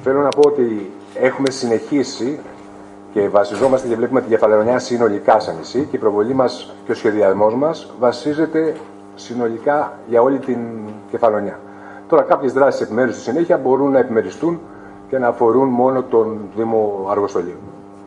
Θέλω να πω ότι έχουμε συνεχίσει και βασιζόμαστε και βλέπουμε τη Κεφαλαιονιά συνολικά σαν νησί και η προβολή μας και ο σχεδιασμός μας βασίζεται συνολικά για όλη την Κεφαλαιονιά. Τώρα κάποιες δράσεις επιμέρους στη συνέχεια μπορούν να επιμεριστούν και να αφορούν μόνο τον Δήμο Αργοστολίου.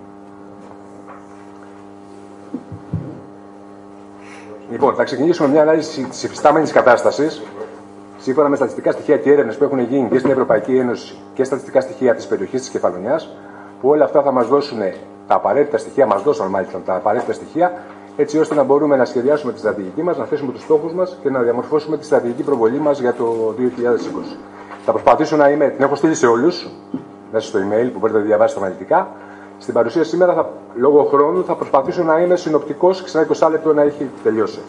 Λοιπόν, θα ξεκινήσουμε μια ανάλυση της υφιστάμενης κατάστασης σύμφωνα με στατιστικά στοιχεία και έρευνες που έχουν γίνει και στην Ευρωπαϊκή Ένωση και στατιστικά στοιχεία της περιοχής της Κεφαλαιονιάς, που όλα αυτά θα μας δώσουν τα απαραίτητα στοιχεία, μας δώσαν μάλιστα τα απαραίτητα στοιχεία, έτσι ώστε να μπορούμε να σχεδιάσουμε τη στρατηγική μας, να θέσουμε τους στόχους μας και να διαμορφώσουμε τη στρατηγική προβολή μας για το 2020. Θα προσπαθήσω να είμαι, την έχω στείλει σε όλους, μέσα στο email που μπορείτε να διαβάσετε αναλυτικά. Στην παρουσία σήμερα, λόγω χρόνου, θα προσπαθήσω να είμαι συνοπτικός και σε ένα 20 λεπτό να έχει τελειώσει.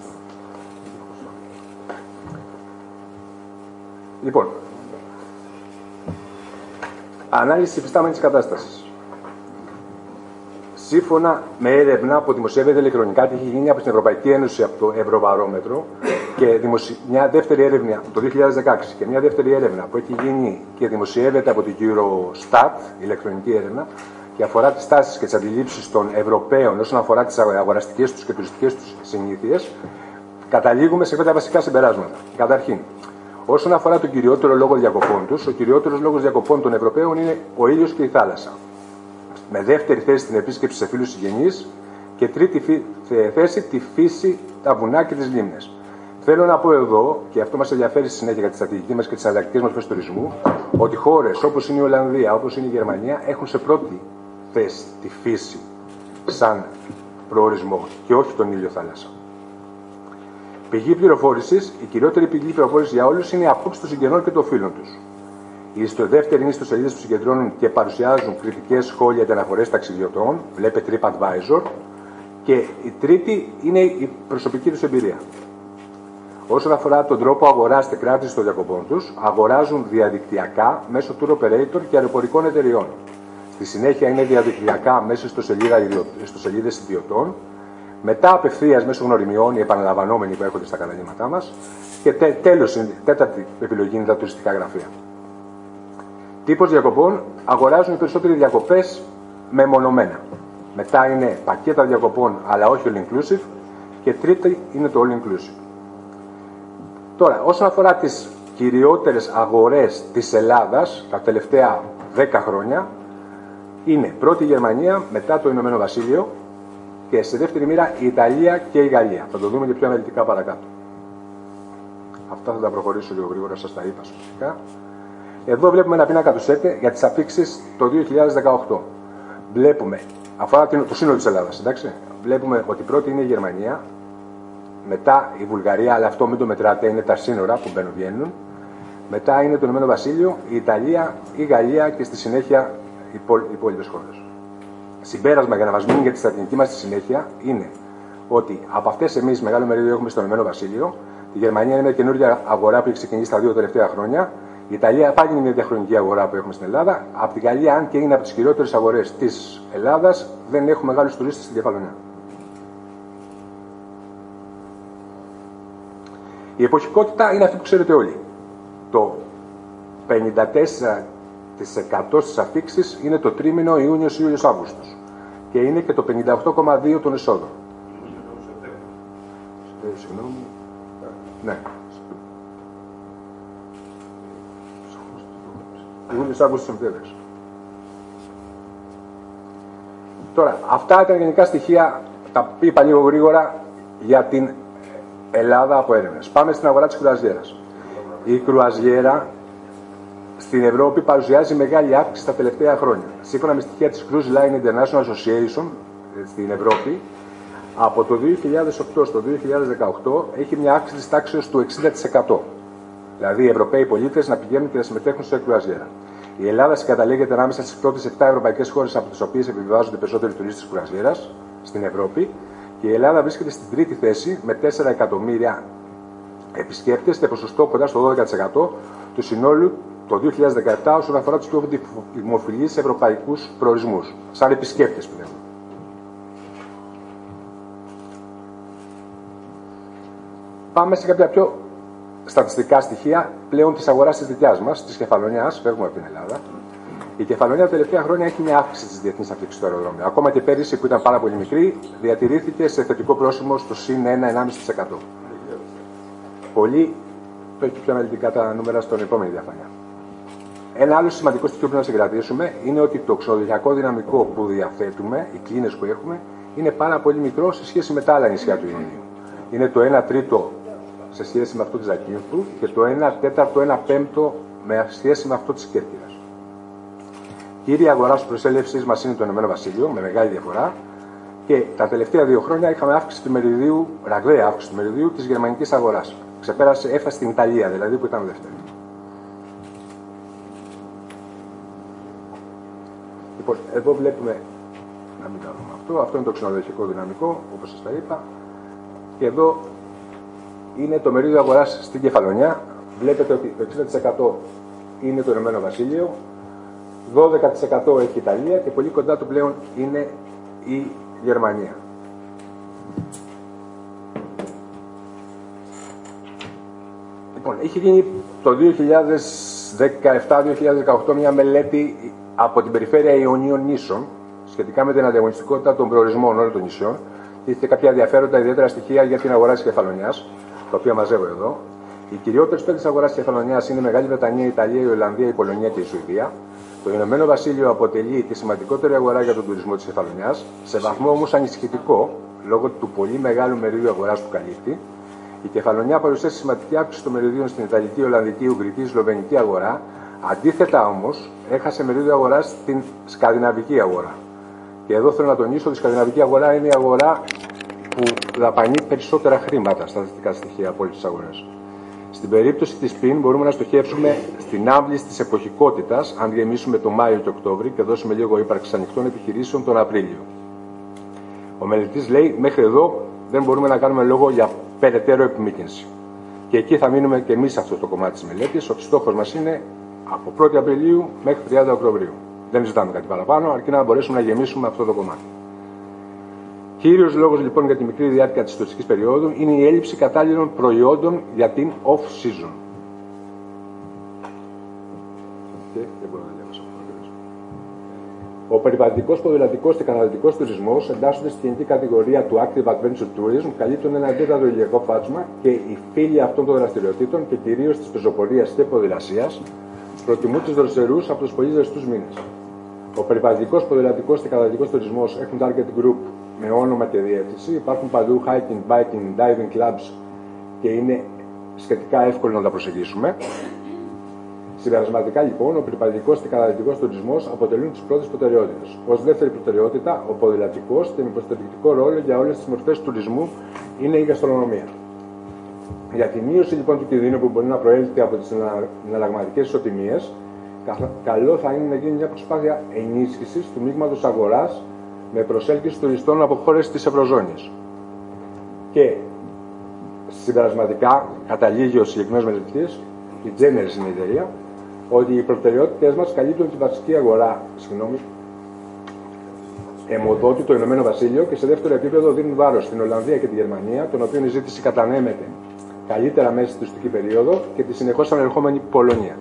Λοιπόν, ανάλυση υφιστάμενης κατάστασης. Σύμφωνα με έρευνα που δημοσιεύεται ηλεκτρονικά και έχει γίνει από την Ευρωπαϊκή Ένωση από το Ευρωβαρόμετρο και μια δεύτερη έρευνα το 2016 και μια δεύτερη έρευνα που έχει γίνει και δημοσιεύεται από την Eurostat, ηλεκτρονική έρευνα, και αφορά τις τάσεις και τις αντιλήψεις των Ευρωπαίων όσον αφορά τις αγοραστικές τους και τουριστικές τους συνήθειες, καταλήγουμε σε αυτά τα βασικά συμπεράσματα. Καταρχήν, όσον αφορά τον κυριότερο λόγο διακοπών τους, ο κυριότερος λόγος διακοπών των Ευρωπαίων είναι ο ήλιος και η θάλασσα. Με δεύτερη θέση την επίσκεψη σε φίλους συγγενείς και τρίτη θέση τη φύση, τα βουνά και τις λίμνες. Θέλω να πω εδώ, και αυτό μας ενδιαφέρει στη συνέχεια για τη στρατηγική μας και τις εναλλακτικές μορφές τουρισμού, ότι χώρες όπως είναι η Ολλανδία, όπως είναι η Γερμανία, έχουν σε πρώτη θέση τη φύση σαν προορισμό και όχι τον ήλιο θάλασσα. Πηγή πληροφόρησης, η κυριότερη πηγή πληροφόρησης για όλους είναι η απόψη των συγγενών και των φίλων τους. Οι δεύτεροι είναι ιστοσελίδες που συγκεντρώνουν και παρουσιάζουν κριτικές, σχόλια και αναφορές ταξιδιωτών, βλέπε TripAdvisor, και η τρίτη είναι η προσωπική τους εμπειρία. Όσον αφορά τον τρόπο αγοράς και κράτησης των διακοπών τους, αγοράζουν διαδικτυακά μέσω tour operator και αεροπορικών εταιριών. Στη συνέχεια είναι διαδικτυακά μέσω ιστοσελίδες ιδιωτών, μετά απευθείας μέσω γνωριμιών οι επαναλαμβανόμενοι που έρχονται στα καταστήματά μας και τέλος, η τέταρτη επιλογή είναι τα τουριστικά γραφεία. Τύπος διακοπών, αγοράζουν οι περισσότεροι διακοπές μεμονωμένα. Μετά είναι πακέτα διακοπών, αλλά όχι all inclusive, και τρίτη είναι το all inclusive. Τώρα, όσον αφορά τις κυριότερες αγορές της Ελλάδας τα τελευταία 10 χρόνια, είναι πρώτη η Γερμανία, μετά το Ηνωμένο Βασίλειο και σε δεύτερη μοίρα η Ιταλία και η Γαλλία. Θα το δούμε και πιο αναλυτικά παρακάτω. Αυτά θα τα προχωρήσω λίγο γρήγορα, σας τα είπα σωστικά. Εδώ βλέπουμε ένα πίνακα του ΣΕΤΕ για τις αφίξεις το 2018. Βλέπουμε, αφορά το σύνολο της Ελλάδας, εντάξει. Βλέπουμε ότι πρώτη είναι η Γερμανία, μετά η Βουλγαρία, αλλά αυτό μην το μετράτε, είναι τα σύνορα που μπαίνουν-βγαίνουν. Μετά είναι το Ηνωμένο Βασίλειο, η Ιταλία, η Γαλλία και στη συνέχεια οι υπόλοιπες χώρες. Συμπέρασμα για να μας μείνει για τη στρατηγική μας στη συνέχεια είναι ότι από αυτές εμείς μεγάλο μερίδιο έχουμε στο Ηνωμένο Βασίλειο. Η Γερμανία είναι μια καινούργια αγορά που έχει ξεκινήσει τα 2 τελευταία χρόνια. Η Ιταλία πάλι είναι μια διαχρονική αγορά που έχουμε στην Ελλάδα. Από την Γαλλία, αν και είναι από τις χειρότερες αγορές της Ελλάδας, δεν έχουμε μεγάλους τουρίστες στην Κεφαλαιονιά. Η εποχικότητα είναι αυτή που ξέρετε όλοι. Το 54% στις αφίξεις είναι το τρίμηνο Ιούνιος-Ιούλιος-Αύγουστος και είναι και το 58,2% των εσόδων. Συγγνώμη. Ναι. Ιούνιος-Αύγουστος-Σεπτέμβριος. Τώρα, αυτά ήταν γενικά στοιχεία, τα είπα λίγο γρήγορα για την Ελλάδα από έρευνες. Πάμε στην αγορά της κρουαζιέρας. Η κρουαζιέρα στην Ευρώπη παρουσιάζει μεγάλη αύξηση τα τελευταία χρόνια. Σύμφωνα με στοιχεία της Cruise Line International Association στην Ευρώπη, από το 2008 στο 2018 έχει μια αύξηση της τάξης του 60%. Δηλαδή οι Ευρωπαίοι πολίτες να πηγαίνουν και να συμμετέχουν σε κρουαζιέρα. Η Ελλάδα συγκαταλέγεται ανάμεσα στις πρώτες 7 ευρωπαϊκές χώρες από τις οποίες επιβιβάζονται περισσότεροι τουρίστες κρουαζιέρας στην Ευρώπη, και η Ελλάδα βρίσκεται στην τρίτη θέση με 4 εκατομμύρια επισκέπτες και ποσοστό κοντά στο 12% του συνόλου το 2017 όσον αφορά τους πιο δημοφιλείς ευρωπαϊκούς προορισμούς, σαν επισκέπτες πλέον. Πάμε σε κάποια πιο στατιστικά στοιχεία πλέον της αγοράς της δικιάς μας, της Κεφαλαιονιάς, φεύγουμε από την Ελλάδα. Η Κεφαλονιά τα τελευταία χρόνια έχει μια αύξηση της διεθνής αφήξης στο αεροδρόμιο. Ακόμα και πέρυσι, που ήταν πάρα πολύ μικρή, διατηρήθηκε σε θετικό πρόσημο στο συν 1-1,5%. Πολύ το έχει πιο αναλυτικά τα νούμερα στον επόμενη διαφάνεια. Ένα άλλο σημαντικό στοιχείο που να συγκρατήσουμε είναι ότι το ξενοδοχειακό δυναμικό που διαθέτουμε, οι κλίνες που έχουμε, είναι πάρα πολύ μικρό σε σχέση με τα άλλα νησιά του Ιωνίου. Είναι το 1 τρίτο σε σχέση με αυτό της Ζακύνθου και το 1 τέταρτο, 1 πέμπτο με σχέση με αυτό της Κέρκυρας. Κύρια αγορά προσέλευσης μας είναι το Ηνωμένο Βασίλειο, με μεγάλη διαφορά, και τα τελευταία 2 χρόνια είχαμε αύξηση του μεριδίου, ραγδαία αύξηση του μεριδίου της γερμανικής αγοράς. Έφτασε στην Ιταλία, δηλαδή, που ήταν δεύτερη. Λοιπόν, εδώ βλέπουμε, να μην κάνουμε αυτό είναι το ξενοδοχειακό δυναμικό, όπως σας τα είπα, και εδώ είναι το μερίδιο αγοράς στην Κεφαλονιά. Βλέπετε ότι το 60% είναι το Ηνωμένο Βασίλειο, 12% έχει η Ιταλία και πολύ κοντά του πλέον είναι η Γερμανία. Λοιπόν, έχει γίνει το 2017-2018 μια μελέτη από την περιφέρεια Ιωνίων νήσων σχετικά με την ανταγωνιστικότητα των προορισμών όλων των νησιών και είχε κάποια ενδιαφέροντα ιδιαίτερα στοιχεία για την αγορά της Κεφαλονιάς, τα οποία μαζεύω εδώ. Οι κυριότερες παίκτες της αγοράς της Κεφαλονιάς είναι η Μεγάλη Βρετανία, η Ιταλία, η Ολλανδία, η Πολωνία και η Σουηδία. Το Ηνωμένο Βασίλειο αποτελεί τη σημαντικότερη αγορά για τον τουρισμό της Κεφαλονιάς, σε βαθμό όμως ανησυχητικό λόγω του πολύ μεγάλου μεριδίου αγοράς που καλύπτει. Η Κεφαλονιά παρουσιάζει σημαντική αύξηση των μεριδίων στην Ιταλική, Ολλανδική, Ουγγρική, Σλοβενική αγορά. Αντίθετα όμως, έχασε μερίδιο αγορά στην σκανδιναβική αγορά. Και εδώ θέλω να τονίσω ότι η σκανδιναβική αγορά είναι η αγορά που δαπανεί περισσότερα χρήματα, στατιστικά στοιχεία από όλες τις αγορές. Στην περίπτωση της ΠΙΝ μπορούμε να στοχεύσουμε στην άμβληση της εποχικότητας, αν γεμίσουμε το Μάιο και Οκτώβρη και δώσουμε λίγο ύπαρξη ανοιχτών επιχειρήσεων τον Απρίλιο. Ο μελετής λέει: μέχρι εδώ δεν μπορούμε να κάνουμε λόγο για περαιτέρω επιμήκυνση. Και εκεί θα μείνουμε και εμείς σε αυτό το κομμάτι της μελέτης, ότι στόχος μας είναι από 1η Απριλίου μέχρι 30 Οκτωβρίου. Δεν ζητάμε κάτι παραπάνω, αρκεί να μπορέσουμε να γεμίσουμε αυτό το κομμάτι. Κύριος λόγος λοιπόν για τη μικρή διάρκεια της τουριστικής περίοδου είναι η έλλειψη κατάλληλων προϊόντων για την off-season. Ο περιβαλλοντικός, ποδηλατικός και καταναλωτικός τουρισμός εντάσσονται στην γενική κατηγορία του Active Adventure Tourism, καλύπτουν ένα ευρύτατο ηλιακό φάσμα και οι φίλοι αυτών των δραστηριοτήτων και κυρίως της πεζοπορίας και ποδηλασίας προτιμούν τους δροσερούς από τους πολύ ζεστούς μήνες. Ο περιβαλλοντικός, ποδηλατικός και καταναλωτικός τουρισμός έχουν target group με όνομα και διεύθυνση. Υπάρχουν παντού hiking, biking, diving clubs και είναι σχετικά εύκολο να τα προσεγγίσουμε. Συμπερασματικά λοιπόν, ο περιβαλλοντικός και καταναλωτικός τουρισμός αποτελούν τις πρώτες προτεραιότητες. Ως δεύτερη προτεραιότητα, ο ποδηλατικός και με υποστηρικτικό ρόλο για όλες τις μορφές τουρισμού είναι η γαστρονομία. Για τη μείωση λοιπόν του κινδύνου που μπορεί να προέλθει από τις εναλλαγματικές ισοτιμίες, καλό θα είναι να γίνει μια προσπάθεια ενίσχυσης του μείγματος αγοράς με προσέλκυση τουριστών από χώρες της Ευρωζώνης. Και συμπερασματικά, καταλήγει ο συγκεκριμένος μελετητής, η Generis είναι η εταιρεία, ότι οι προτεραιότητες μας καλύπτουν τη βασική αγορά, αιμοδότη το Ηνωμένο Βασίλειο και σε δεύτερο επίπεδο δίνουν βάρος στην Ολλανδία και τη Γερμανία, των οποίων η ζήτηση κατανέμεται καλύτερα μέσα στη τουριστική περίοδο και τη συνεχώς ανερχόμενη Πολωνία.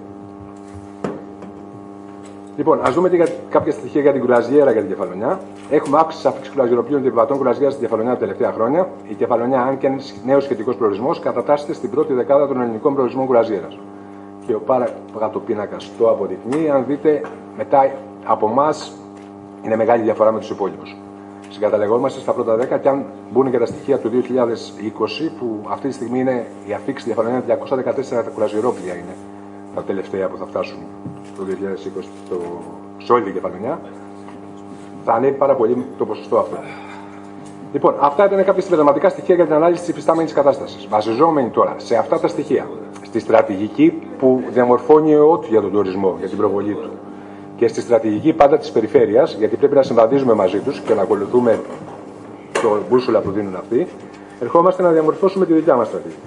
Λοιπόν, ας δούμε και κάποια στοιχεία για την κουραζιέρα για την Κεφαλονιά. Έχουμε αύξηση της αφήξης κουραζιεροπλοίων και επιβατών κουραζιέρας στην Κεφαλονιά τα τελευταία χρόνια. Η Κεφαλονιά, αν και είναι νέος σχετικός προορισμός, κατατάσσεται στην πρώτη δεκάδα των ελληνικών προορισμών κουραζιέρας. Και ο παρακάτωπίνακας το αποδεικνύει. Αν δείτε, μετά από εμάς είναι μεγάλη διαφορά με τους υπόλοιπους. Συγκαταλεγόμαστε στα πρώτα 10 και αν μπουν και τα στοιχεία του 2020, που αυτή τη στιγμή είναι η αφήξη στη Κεφαλονιά 214 κουραζιερόπλοια είναι τα τελευταία που θα φτάσουν το 2020 σε όλη την Κεφαλονιά, θα ανέβει πάρα πολύ το ποσοστό αυτό. Λοιπόν, αυτά ήταν κάποια συμπερασματικά στοιχεία για την ανάλυση της υφιστάμενης κατάστασης. Βασιζόμενοι τώρα σε αυτά τα στοιχεία, στη στρατηγική που διαμορφώνει ο ΟΤ για τον τουρισμό, για την προβολή του, και στη στρατηγική πάντα της περιφέρειας, γιατί πρέπει να συμβαδίζουμε μαζί τους και να ακολουθούμε το μπούσουλα που δίνουν αυτοί, ερχόμαστε να διαμορφώσουμε τη δικιά μας στρατηγική.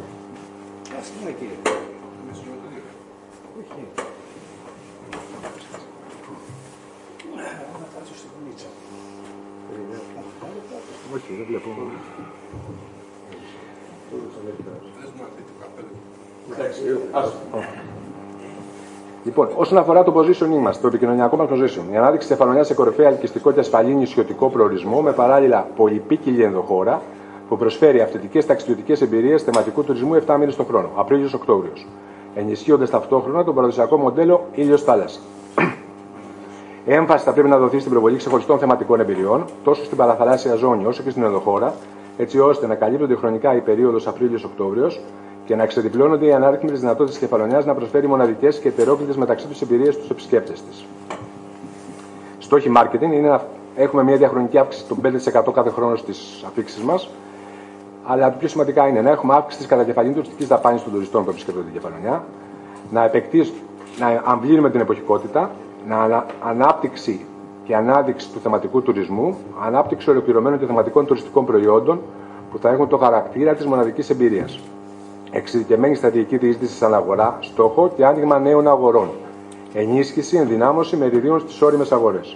Όχι, δεν βλέπω. Εντάξει, Λοιπόν, όσον αφορά το positioning μας, το επικοινωνιακό μας position, η ανάδειξη της Κεφαλονιάς σε κορυφαία ελκυστικό και ασφαλή νησιωτικό προορισμό με παράλληλα πολυπίκυλη ενδοχώρα που προσφέρει αυθεντικές ταξιδιωτικές εμπειρίες θεματικού τουρισμού 7 μήνες το χρόνο, Απρίλιος-Οκτώβριος, ενισχύοντας ταυτόχρονα το παραδοσιακό μοντέλο ήλιος-θάλασσα. Έμφαση θα πρέπει να δοθεί στην προβολή ξεχωριστών θεματικών εμπειριών, τόσο στην παραθαλάσσια ζώνη όσο και στην ενδοχώρα, έτσι ώστε να καλύπτονται χρονικά η περίοδος Απρίλιος-Οκτώβριος και να εξεδιπλώνονται οι ανάρρυθμες δυνατότητες της Κεφαλονιάς να προσφέρει μοναδικές και ετερόκλητες μεταξύ τους εμπειρίες στους επισκέπτες της. Στόχοι marketing είναι να έχουμε μια διαχρονική αύξηση των 5% κάθε χρόνο στις αφήξεις μας, αλλά το πιο σημαντικά είναι να έχουμε αύξηση της κατακεφαλήν τουριστικής δαπάνης των τουριστών που επισκέπτονται την Κεφαλονιά, να αμβλύνουμε την εποχικότητα, ανάπτυξη και ανάδειξη του θεματικού τουρισμού, ανάπτυξη ολοκληρωμένων και θεματικών τουριστικών προϊόντων που θα έχουν το χαρακτήρα της μοναδικής εμπειρίας. Εξειδικευμένη στρατηγική διείσδυση σαν αγορά, στόχο και άνοιγμα νέων αγορών. Ενίσχυση, ενδυνάμωση μεριδίων στις όριμες αγορές.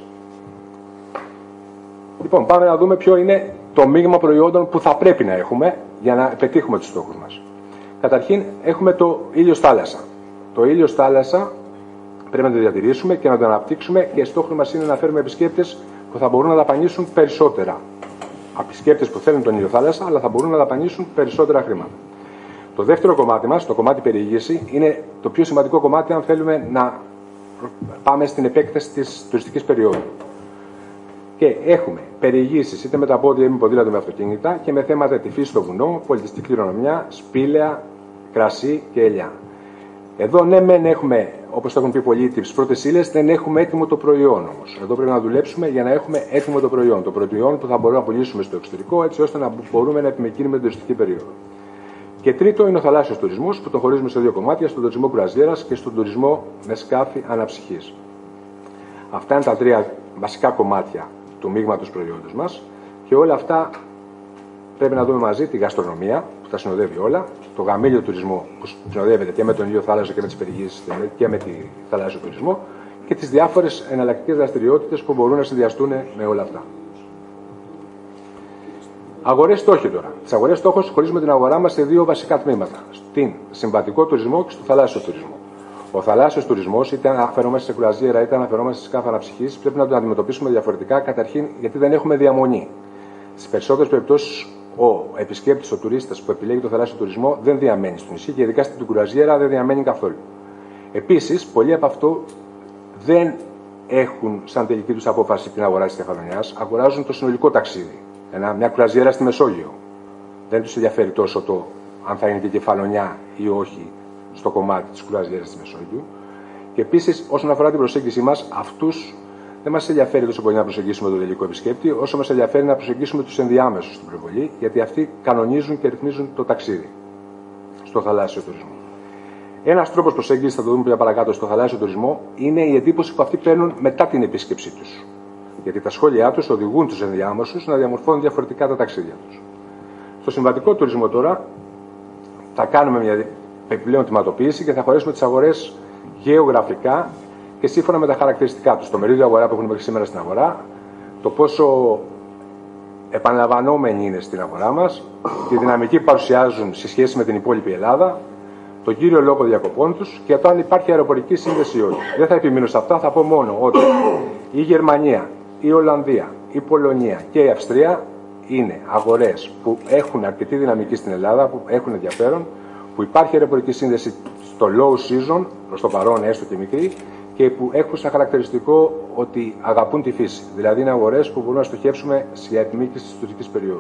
Λοιπόν, πάμε να δούμε ποιο είναι το μείγμα προϊόντων που θα πρέπει να έχουμε για να πετύχουμε τους στόχους μας. Καταρχήν, έχουμε το ήλιος-θάλασσα. Το ήλιος-θάλασσα πρέπει να το διατηρήσουμε και να το αναπτύξουμε και στόχος μας είναι να φέρουμε επισκέπτες που θα μπορούν να δαπανίσουν περισσότερα. Επισκέπτες που θέλουν τον ήλιο-θάλασσα, αλλά θα μπορούν να δαπανίσουν περισσότερα χρήματα. Το δεύτερο κομμάτι μας, το κομμάτι περιήγηση, είναι το πιο σημαντικό κομμάτι αν θέλουμε να πάμε στην επέκταση της τουριστικής περίοδου. Και έχουμε περιηγήσεις είτε με τα πόδια είτε με ποδήλατο με αυτοκίνητα και με θέματα τη φύση στο βουνό, πολιτιστική κληρονομιά, σπήλαια, κρασί και ελιά. Εδώ ναι, μεν έχουμε, όπως το έχουν πει πολλοί, τις πρώτες ύλες, δεν έχουμε έτοιμο το προϊόν όμως. Εδώ πρέπει να δουλέψουμε για να έχουμε έτοιμο το προϊόν. Το προϊόν που θα μπορούμε να πουλήσουμε στο εξωτερικό, έτσι ώστε να μπορούμε να επιμεκρύνουμε την τουριστική περίοδο. Και τρίτο είναι ο θαλάσσιος τουρισμός, που τον χωρίζουμε σε δύο κομμάτια, στον τουρισμό κρουαζιέρας και στον τουρισμό με σκάφη αναψυχής. Αυτά είναι τα τρία βασικά κομμάτια του μείγματος προϊόντος μας και όλα αυτά πρέπει να δούμε μαζί τη γαστρονομία που τα συνοδεύει όλα, το γαμήλιο τουρισμό που συνοδεύεται και με τον ήλιο θάλασσα και με τις περιηγήσεις και με τη θαλάσσιο τουρισμό και τις διάφορες εναλλακτικές δραστηριότητες που μπορούν να συνδυαστούν με όλα αυτά. Αγορές στόχοι τώρα. Τις αγορές στόχους χωρίζουμε την αγορά μας σε δύο βασικά τμήματα. Στην συμβατικό τουρισμό και στο θαλάσσιο τουρισμό. Ο θαλάσσιος τουρισμός, είτε αναφερόμαστε σε κρουαζιέρα είτε αναφερόμαστε σε σκάφη αναψυχής, πρέπει να τον αντιμετωπίσουμε διαφορετικά καταρχήν γιατί δεν έχουμε διαμονή. Στις περισσότερες περιπτώσεις, ο επισκέπτης, ο τουρίστας που επιλέγει το θαλάσσιο τουρισμό δεν διαμένει στο νησί και ειδικά στην κρουαζιέρα δεν διαμένει καθόλου. Επίσης, πολλοί από αυτό δεν έχουν σαν τελική τους απόφαση την αγορά της Κεφαλονιάς, αγοράζουν το συνολικό ταξίδι. Μια κρουαζιέρα στη Μεσόγειο. Δεν τους ενδιαφέρει τόσο το αν θα είναι και Κεφαλονιά ή όχι στο κομμάτι της κρουαζιέρας στη Μεσόγειο. Και επίσης, όσον αφορά την προσέγγιση μας, αυτούς δεν μας ενδιαφέρει τόσο πολύ να προσεγγίσουμε τον τελικό επισκέπτη, όσο μας ενδιαφέρει να προσεγγίσουμε τους ενδιάμεσους στην προβολή, γιατί αυτοί κανονίζουν και ρυθμίζουν το ταξίδι στο θαλάσσιο τουρισμό. Ένας τρόπος προσέγγισης, θα το δούμε πιο παρακάτω, στο θαλάσσιο τουρισμό, είναι η εντύπωση που αυτοί παίρνουν μετά την επίσκεψή τους. Γιατί τα σχόλιά τους οδηγούν τους ενδιάμεσους να διαμορφώνουν διαφορετικά τα ταξίδια τους. Στο συμβατικό τουρισμό τώρα θα κάνουμε μια επιπλέον τιματοποίηση και θα χωρίσουμε τις αγορές γεωγραφικά και σύμφωνα με τα χαρακτηριστικά τους. Το μερίδιο αγορά που έχουν μέχρι σήμερα στην αγορά, το πόσο επαναλαμβανόμενοι είναι στην αγορά μας, τη δυναμική που παρουσιάζουν σε σχέση με την υπόλοιπη Ελλάδα, τον κύριο λόγο διακοπών τους και το αν υπάρχει αεροπορική σύνδεση ή όχι. Δεν θα επιμείνω σε αυτά, θα πω μόνο ότι η Γερμανία, η Ολλανδία, η Πολωνία και η Αυστρία είναι αγορές που έχουν αρκετή δυναμική στην Ελλάδα, που έχουν ενδιαφέρον, που υπάρχει αεροπορική σύνδεση στο low season, προς το παρόν έστω και μικρή, και που έχουν σαν χαρακτηριστικό ότι αγαπούν τη φύση. Δηλαδή είναι αγορές που μπορούμε να στοχεύσουμε για επιμήκυση της τουριστικής περίοδου.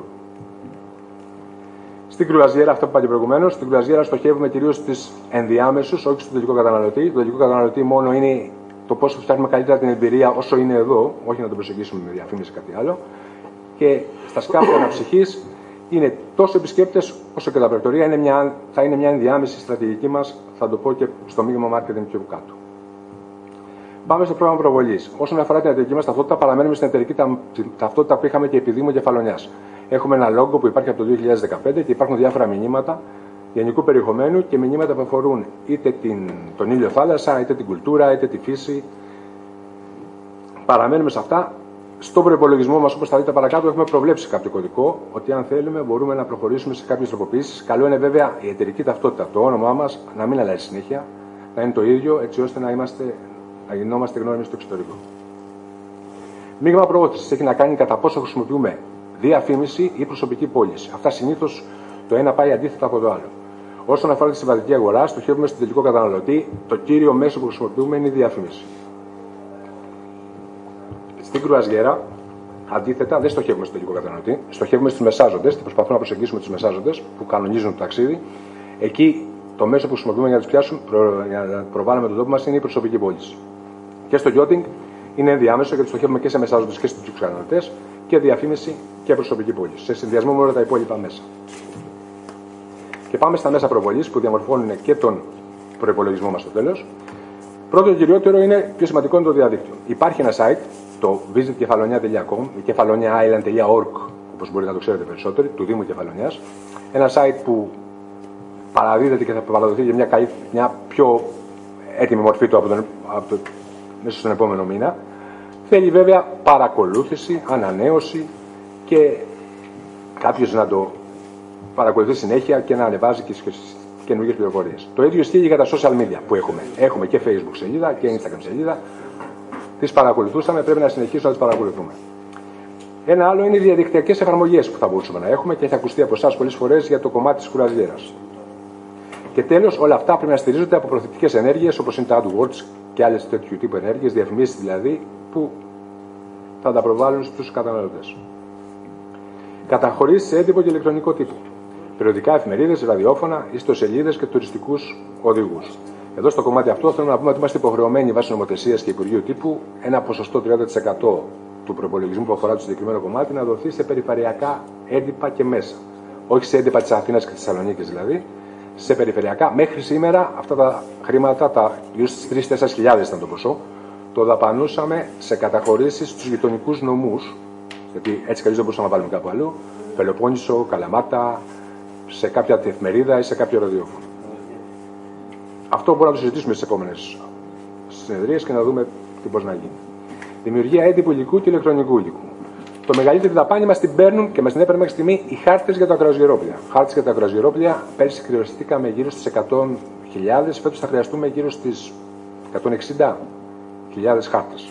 Στην κρουαζιέρα, αυτό που είπα και προηγουμένως, στην κρουαζιέρα στοχεύουμε κυρίως στις ενδιάμεσους, όχι στον τελικό καταναλωτή. Το τελικό καταναλωτή μόνο είναι το πώς θα φτιάχνουμε καλύτερα την εμπειρία όσο είναι εδώ, όχι να τον προσεγγίσουμε με διαφήμιση ή κάτι άλλο. Και στα σκάφη αναψυχής είναι τόσο επισκέπτες όσο και τα πρακτορία. Θα είναι μια ενδιάμεση στρατηγική μας, θα το πω και στο μείγμα marketing πιο κάτω. Πάμε στο πρόγραμμα προβολής. Όσον αφορά την εταιρική μας ταυτότητα, παραμένουμε στην εταιρική ταυτότητα που είχαμε και επί Δήμου Κεφαλονιάς. Έχουμε ένα λόγο που υπάρχει από το 2015 και υπάρχουν διάφορα μηνύματα γενικού περιεχομένου και μηνύματα που αφορούν είτε τον ήλιο θάλασσα, είτε την κουλτούρα, είτε τη φύση. Παραμένουμε σε αυτά. Στον προϋπολογισμό μας, όπως θα δείτε παρακάτω, έχουμε προβλέψει κάποιο κωδικό ότι αν θέλουμε μπορούμε να προχωρήσουμε σε κάποιες τροποποιήσεις. Καλό είναι βέβαια η εταιρική ταυτότητα, το όνομά μας, να μην αλλάζει συνέχεια. να είναι το ίδιο, έτσι ώστε να γινόμαστε γνώριμοι στο εξωτερικό. Μείγμα προώθησης έχει να κάνει κατά πόσο χρησιμοποιούμε διαφήμιση ή προσωπική πώληση. Αυτά συνήθως το ένα πάει αντίθετα από το άλλο. Όσον αφορά τη συμβατική αγορά, στοχεύουμε στον τελικό καταναλωτή. Το κύριο μέσο που χρησιμοποιούμε είναι η διαφήμιση. Στην κρουαζιέρα, αντίθετα, δεν στοχεύουμε στον τελικό καταναλωτή. Στοχεύουμε στους μεσάζοντες και προσπαθούμε να προσεγγίσουμε τους μεσάζοντες που κανονίζουν το ταξίδι. Εκεί το μέσο που χρησιμοποιούμε για να τους πιάσουμε, για να προβάλλουμε τον τόπο μας είναι η προσωπική πώληση. Και στο yachting είναι ενδιάμεσο γιατί στοχεύουμε και σε μεσάζοντες και στους καταναλωτές και διαφήμιση και προσωπική πώληση. Σε συνδυασμό με όλα τα υπόλοιπα μέσα. Και πάμε στα μέσα προβολής που διαμορφώνουν και τον προϋπολογισμό μας στο τέλος. Πρώτο και κυριότερο είναι, πιο σημαντικό είναι το διαδίκτυο. Υπάρχει ένα site, το visitkefalonia.com ή kefaloniaisland.org, όπως μπορείτε να το ξέρετε περισσότερο, του Δήμου Κεφαλονιάς. Ένα site που παραδίδεται και θα παραδοθεί για μια πιο έτοιμη μορφή του μέσα στον επόμενο μήνα. Θέλει βέβαια παρακολούθηση, ανανέωση και κάποιος να το παρακολουθεί συνέχεια και να ανεβάζει και καινούργιες πληροφορίες. Το ίδιο ισχύει για τα social media που έχουμε. Έχουμε και Facebook σελίδα και Instagram σελίδα. Τις παρακολουθούσαμε, πρέπει να συνεχίσουμε να τις παρακολουθούμε. Ένα άλλο είναι οι διαδικτυακές εφαρμογές που θα μπορούσαμε να έχουμε και έχει ακουστεί από εσάς πολλές φορές για το κομμάτι της κρουαζιέρας. Και τέλος, όλα αυτά πρέπει να στηρίζονται από προθετικές ενέργειες όπως είναι τα AdWords και άλλες τέτοιου τύπου ενέργειες, διαφημίσεις δηλαδή, που θα τα προβάλλουν στους καταναλωτές. Καταχωρήσεις σε έντυπο και ηλεκτρονικό τύπο. Περιοδικά, εφημερίδες, ραδιόφωνα, ιστοσελίδες και τουριστικούς οδηγούς. Εδώ στο κομμάτι αυτό θέλουμε να πούμε ότι είμαστε υποχρεωμένοι βάσει νομοθεσίας και Υπουργείου Τύπου ένα ποσοστό 30% του προπολογισμού που αφορά το συγκεκριμένο κομμάτι να δοθεί σε περιφερειακά έντυπα και μέσα. Όχι σε έντυπα της Αθήνας και της Θεσσαλονίκης δηλαδή, σε περιφερειακά. Μέχρι σήμερα αυτά τα χρήματα, γύρω στις 3-4 χιλιάδες ήταν το ποσό, το δαπανούσαμε σε καταχωρήσεις στους γειτονικούς νομούς, γιατί έτσι καλώς δεν μπορούσαμε να βάλουμε κάπου αλλού, Πελοπόννησο, Καλαμάτα, σε κάποια εφημερίδα ή σε κάποιο ραδιόφωνο. Αυτό μπορούμε να το συζητήσουμε στις επόμενες συνεδρίες και να δούμε τι μπορεί να γίνει. Δημιουργία έντυπου υλικού και ηλεκτρονικού υλικού. Το μεγαλύτερη δαπάνη μας την παίρνουν και μας την έπαιρνε μέχρι στιγμή οι χάρτες για τα ακροαζιερόπλια. Χάρτες για τα ακροαζιερόπλια, πέρσι χρειαστήκαμε γύρω στις 100.000, φέτος θα χρειαστούμε γύρω στις 160.000 χάρτες.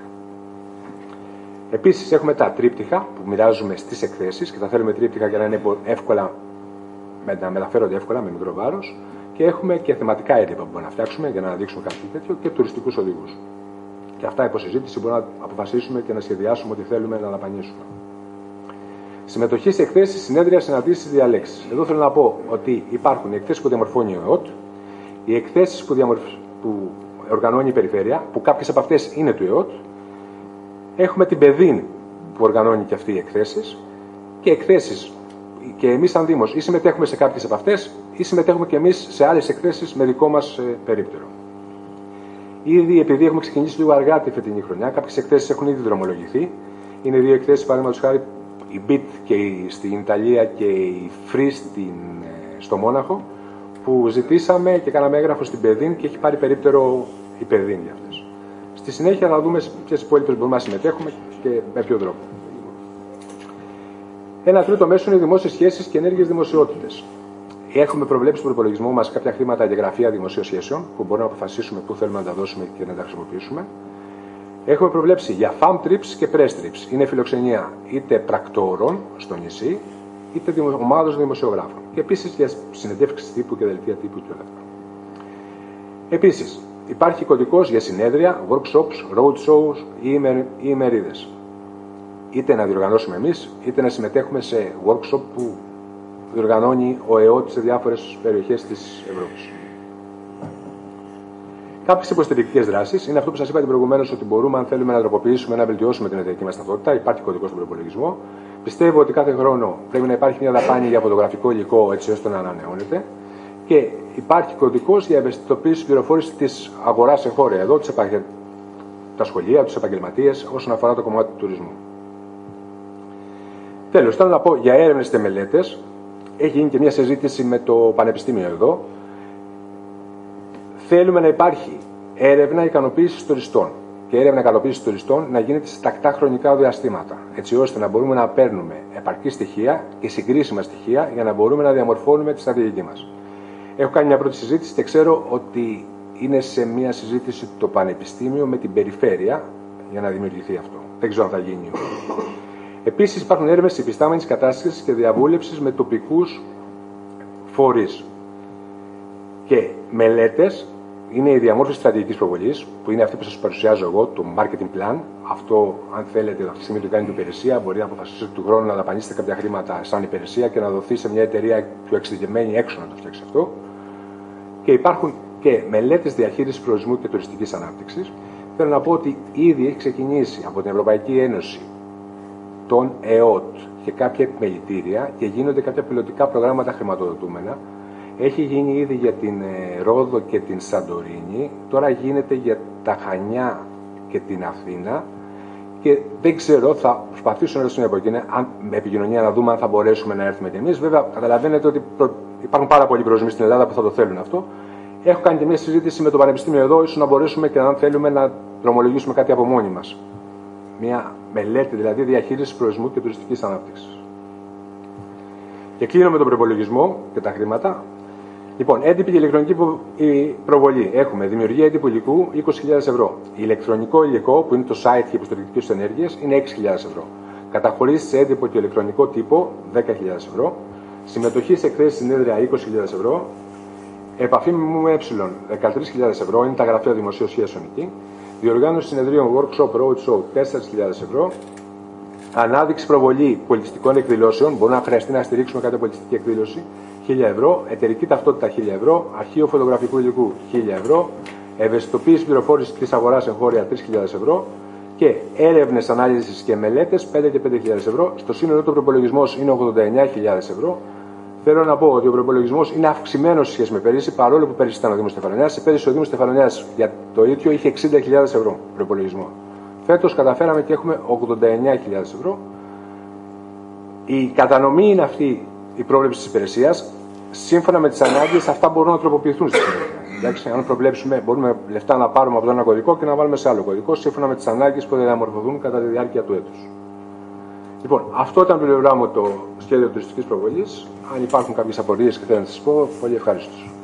Επίσης έχουμε τα τρίπτυχα που μοιράζουμε στις εκθέσεις και τα θέλουμε τρίπτυχα για να είναι εύκολα, να μεταφέρονται εύκολα με μικρό βάρος. Και έχουμε και θεματικά έντυπα που μπορούμε να φτιάξουμε για να αναδείξουμε κάτι τέτοιο και τουριστικούς οδηγούς. Και αυτά υποσυζήτηση μπορούμε να αποφασίσουμε και να σχεδιάσουμε ό,τι θέλουμε να δαπανίσουμε. Συμμετοχή σε εκθέσεις, συνέδρια, συναντήσεις, διαλέξεις. Εδώ θέλω να πω ότι υπάρχουν οι εκθέσεις που διαμορφώνει ο ΕΟΤ, οι εκθέσεις που οργανώνει η Περιφέρεια, που κάποιες από αυτές είναι του ΕΟΤ. Έχουμε την ΠΕΔΗΝ που οργανώνει και αυτή οι εκθέσεις και εκθέσεις. Και εμείς, σαν Δήμος, ή συμμετέχουμε σε κάποιες από αυτές, ή συμμετέχουμε και εμείς σε άλλες εκθέσεις με δικό μας περίπτερο. Ήδη, επειδή έχουμε ξεκινήσει λίγο αργά τη φετινή χρονιά, κάποιες εκθέσεις έχουν ήδη δρομολογηθεί. Είναι δύο εκθέσεις, παραδείγματος χάρη, η BIT στην Ιταλία και η FREE στο Μόναχο, που ζητήσαμε και κάναμε έγγραφο στην ΠΕΔΗΝ και έχει πάρει περίπτερο η ΠΕΔΗΝ για αυτές. Στη συνέχεια θα δούμε σε ποιες υπόλοιπες μπορούμε να συμμετέχουμε και με ποιο τρόπο. Ένα τρίτο μέσο είναι οι δημόσιες σχέσεις και ενέργειες δημοσιότητες. Έχουμε προβλέψει στον προπολογισμό μας κάποια χρήματα για γραφεία δημοσίων σχέσεων, που μπορούμε να αποφασίσουμε πού θέλουμε να τα δώσουμε και να τα χρησιμοποιήσουμε. Έχουμε προβλέψει για farm trips και press trips. Είναι φιλοξενία είτε πρακτόρων στο νησί, είτε ομάδων δημοσιογράφων. Και επίσης για συνεντεύξεις τύπου και δελτία τύπου και όλα αυτά. Επίσης, υπάρχει κωδικός για συνέδρια, workshops, road shows ή ημερίδες. Είτε να διοργανώσουμε εμείς, είτε να συμμετέχουμε σε workshop που διοργανώνει ο ΕΟΤ σε διάφορες περιοχές της Ευρώπης. Κάποιες υποστηρικτικές δράσεις είναι αυτό που σας είπα προηγουμένως, ότι μπορούμε, αν θέλουμε, να τροποποιήσουμε, να βελτιώσουμε την εταιρική μας ταυτότητα. Υπάρχει κωδικός στον προπολογισμό. Πιστεύω ότι κάθε χρόνο πρέπει να υπάρχει μια δαπάνη για φωτογραφικό υλικό, έτσι ώστε να ανανεώνεται. Και υπάρχει κωδικός για ευαισθητοποίηση πληροφόρηση της αγοράς εγχώρια. Εδώ τα σχολεία, τους επαγγελματίες, όσον αφορά το κομμάτι του τουρισμού. Τέλος, θέλω να πω για έρευνες και μελέτες. Έχει γίνει και μια συζήτηση με το Πανεπιστήμιο εδώ. Θέλουμε να υπάρχει έρευνα ικανοποίησης τουριστών. Και έρευνα ικανοποίησης τουριστών να γίνεται σε τακτά χρονικά διαστήματα. Έτσι ώστε να μπορούμε να παίρνουμε επαρκή στοιχεία και συγκρίσιμα στοιχεία για να μπορούμε να διαμορφώνουμε τη στρατηγική μας. Έχω κάνει μια πρώτη συζήτηση και ξέρω ότι είναι σε μια συζήτηση το Πανεπιστήμιο με την περιφέρεια για να δημιουργηθεί αυτό. Δεν ξέρω αν θα γίνει. Επίσης, υπάρχουν έρευνες υφιστάμενης κατάστασης και διαβούλευσης με τοπικούς φορείς. Και μελέτες είναι η διαμόρφωση στρατηγικής προβολής, που είναι αυτή που σας παρουσιάζω εγώ, το marketing plan. Αυτό, αν θέλετε, αυτή τη στιγμή το κάνει την υπηρεσία. Μπορεί να αποφασίσετε του χρόνου να δαπανίσετε κάποια χρήματα σαν υπηρεσία και να δοθεί σε μια εταιρεία πιο εξειδικευμένη έξω να το φτιάξει αυτό. Και υπάρχουν και μελέτες διαχείρισης προορισμού και τουριστικής ανάπτυξης. Θέλω να πω ότι ήδη έχει ξεκινήσει από την Ευρωπαϊκή Ένωση, τον ΕΟΤ και κάποια επιμελητήρια και γίνονται κάποια πιλωτικά προγράμματα χρηματοδοτούμενα. Έχει γίνει ήδη για την Ρόδο και την Σαντορίνη, τώρα γίνεται για τα Χανιά και την Αθήνα και δεν ξέρω, θα προσπαθήσω να ρωτήσω από εκείνη, με επικοινωνία να δούμε αν θα μπορέσουμε να έρθουμε κι εμείς. Βέβαια, καταλαβαίνετε ότι υπάρχουν πάρα πολλοί προορισμοί στην Ελλάδα που θα το θέλουν αυτό. Έχω κάνει και μια συζήτηση με το Πανεπιστήμιο εδώ, ίσως να μπορέσουμε και αν θέλουμε να δρομολογήσουμε κάτι από μόνοι μας. Μια μελέτη δηλαδή διαχείρισης προορισμού και τουριστικής ανάπτυξης. Και κλείνω με τον προπολογισμό και τα χρήματα. Λοιπόν, έντυπη και ηλεκτρονική προβολή. Έχουμε δημιουργία έντυπου υλικού 20.000 ευρώ. Ηλεκτρονικό υλικό, που είναι το site και υποστηρικτικές ενέργειες, είναι 6.000 ευρώ. Καταχωρήσεις σε έντυπο και ηλεκτρονικό τύπο 10.000 ευρώ. Συμμετοχή σε εκθέσεις συνέδρια 20.000 ευρώ. Επαφή με ΜΜΕ 13.000 ευρώ, είναι τα γραφεία δημοσίων σχέσεων εκεί. Διοργάνωση συνεδρίων workshop, roadshow 4.000 ευρώ. Ανάδειξη προβολή πολιτιστικών εκδηλώσεων, μπορεί να χρειαστεί να στηρίξουμε κάποια πολιτιστική εκδήλωση, 1.000 ευρώ. Εταιρική ταυτότητα 1.000 ευρώ. Αρχείο φωτογραφικού υλικού 1.000 ευρώ. Ευαισθητοποίηση πληροφόρηση της αγοράς εγχώρια 3.000 ευρώ. Και έρευνες, ανάλυσης και μελέτες 5 και 5.000 ευρώ. Στο σύνολο του προπολογισμός είναι 89.000 ευρώ. Θέλω να πω ότι ο προπολογισμός είναι αυξημένος σε σχέση με πέρυσι, παρόλο που πέρυσι ήταν ο Δήμος Στεφανονιάς. Σε πέρυσι ο Δήμος Στεφανονιάς για το ίδιο είχε 60.000 ευρώ προπολογισμό. Φέτος καταφέραμε και έχουμε 89.000 ευρώ. Η κατανομή είναι αυτή η πρόβλεψη της υπηρεσίας. Σύμφωνα με τις ανάγκες, αυτά μπορούν να τροποποιηθούν στη συνέχεια. Εντάξει, αν προβλέψουμε, μπορούμε λεφτά να πάρουμε από ένα κωδικό και να βάλουμε σε άλλο κωδικό, σύμφωνα με τις ανάγκες που θα διαμορφωθούν κατά τη διάρκεια του έτους. Λοιπόν, αυτό ήταν το πλευρά μου το σχέδιο τουριστικής προβολής. Αν υπάρχουν κάποιες απορίες και θέλω να σας πω, πολύ ευχαριστώ.